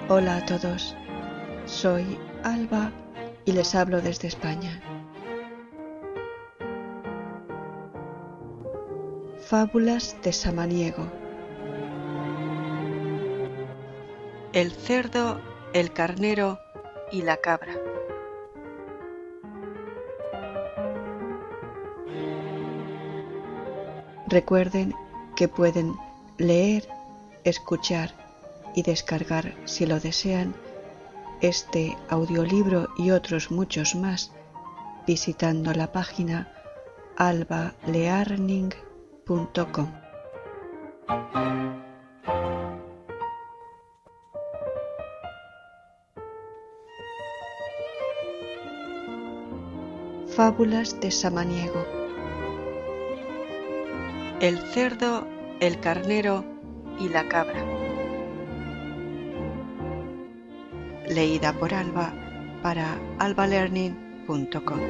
Hola a todos, soy Alba y les hablo desde España. Fábulas de Samaniego. El cerdo, el carnero y la cabra. Recuerden que pueden leer, escuchar y descargar, si lo desean, este audiolibro y otros muchos más visitando la página albalearning.com. Fábulas de Samaniego. El cerdo, el carnero y la cabra. Leída por Alba para albalearning.com.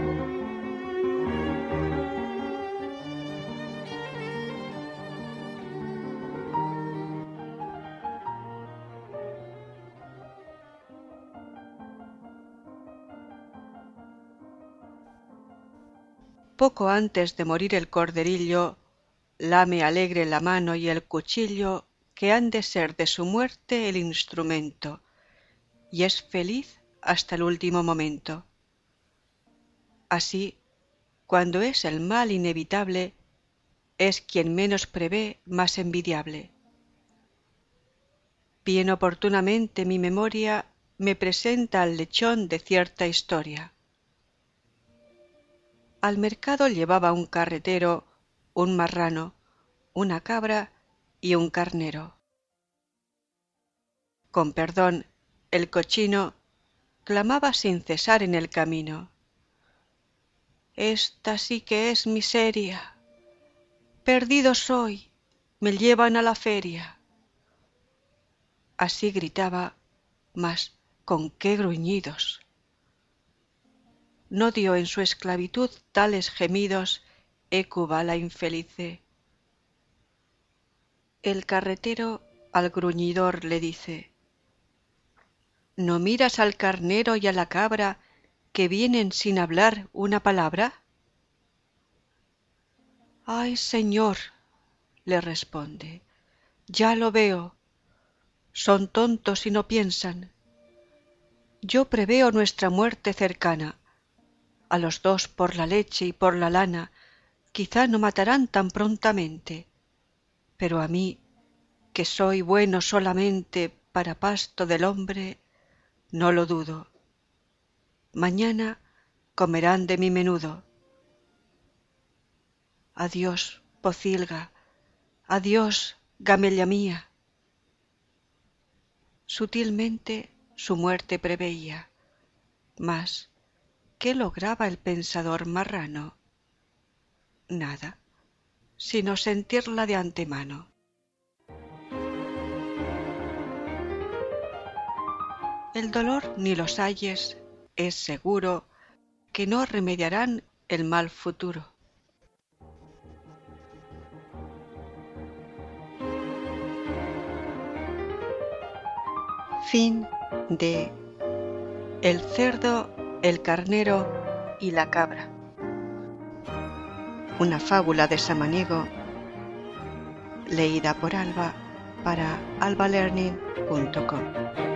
Poco antes de morir el corderillo, lame alegre la mano y el cuchillo que han de ser de su muerte el instrumento, y es feliz hasta el último momento. Así, cuando es el mal inevitable, es quien menos prevé más envidiable. Bien oportunamente mi memoria me presenta al lechón de cierta historia. Al mercado llevaba un carretero, un marrano, una cabra y un carnero. Con perdón, el cochino clamaba sin cesar en el camino: «Esta sí que es miseria. Perdido soy, me llevan a la feria». Así gritaba, mas con qué gruñidos. No dio en su esclavitud tales gemidos Hécuba la infelice. El carretero al gruñidor le dice: ¿no miras al carnero y a la cabra que vienen sin hablar una palabra? «Ay, señor», le responde, «ya lo veo. Son tontos y no piensan. Yo preveo nuestra muerte cercana. A los dos por la leche y por la lana quizá no matarán tan prontamente, pero a mí, que soy bueno solamente para pasto del hombre, no lo dudo. Mañana comerán de mi menudo. Adiós, pocilga, adiós, gamella mía». Sutilmente su muerte preveía, mas ¿qué lograba el pensador marrano? Nada, sino sentirla de antemano. El dolor ni los ayes, es seguro que no remediarán el mal futuro. Fin de El cerdo, el carnero y la cabra. Una fábula de Samaniego, leída por Alba para albalearning.com.